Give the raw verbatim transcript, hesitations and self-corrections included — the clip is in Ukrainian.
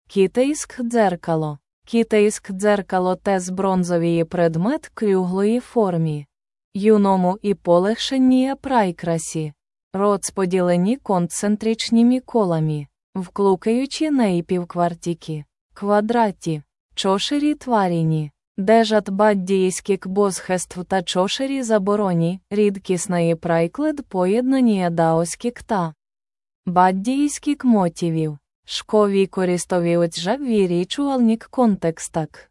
Китайськ дзеркало. Китайськ дзеркало – тез бронзовії предмет крюглої формі. Юному і полегшенніє прайкрасі. Розподілені концентричніми колами, вклукаючи неї квадраті, чошері тваріні. Дежат баддіїськік бозхеств та чошері забороні, рідкісної прайклад поєднання даоськік та баддіїськік мотивів. Шкові користові оцжав річуальник контекстак.